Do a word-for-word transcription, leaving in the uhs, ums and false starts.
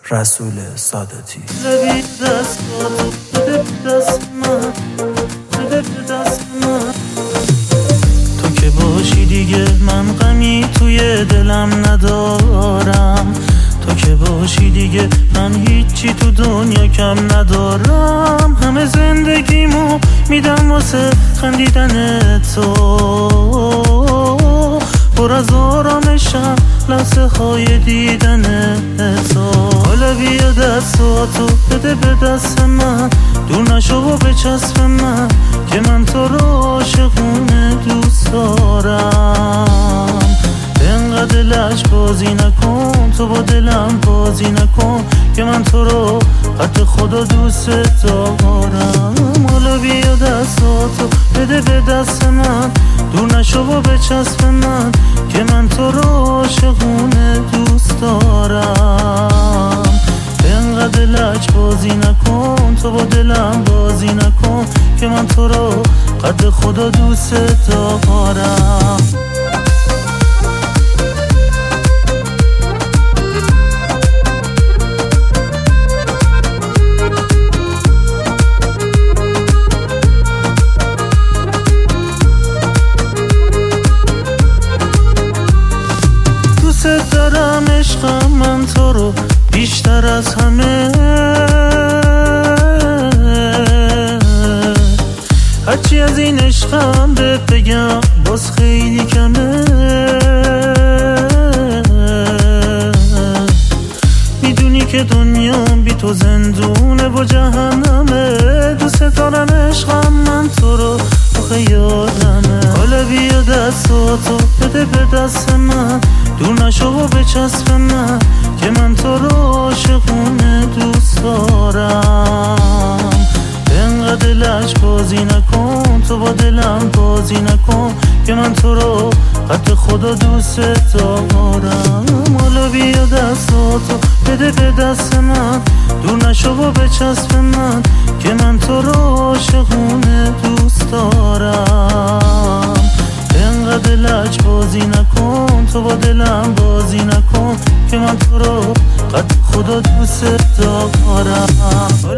رسول ساداتی. لبی دستاتو بده به دست من، بده به دست من. تو که باشی دیگه من غمی توی دلم ندارم، تو که باشی دیگه من هیچی تو دنیا کم ندارم. همه زندگیمو میدم واسه خندیدن تو، پر از آرامشم لحظه های دیدن تو. حالا بیا دستاتو بده به دست من، دور نشو و بچسب من که من تو رو عاشقونه دوست دارم. انقدر لج بازی نکن، تو با دلم بازی نکن که من تو رو قد خدا دوست دارم. حالا بیا دستاتو بده به دست من، دور نشو و بچسب من که من تو رو عاشقونه دوست دارم. انقدر لج بازی نکن، تو با دلم بازی نکن که من تو رو قد خدا دوست دارم. دوست دارم عشقم من تو رو بیشتر از همه، هرچی از این عشقم بهت بگم باز خیلی کمه. میدونی که دنیام بی تو زندونه و جهنمه، دوست دارم عشقم من تو رو آخه یادمه. حالا بیا دستاتو بده به دست من، دور نشو و بچسب من که من تو رو عاشقونه دوست دارم. انقدر لج بازی نکن، تو با دلم بازی نکن که من تو رو قد خدا دوست دارم. حالا بیا دستاتو بده به دست من، دور نشو و بچسب من که من تو رو عاشقونه دوست دارم. انقدر لج بازی نکن، تو با دلم بازی نکن که من تو رو قد خدا دوست دارم.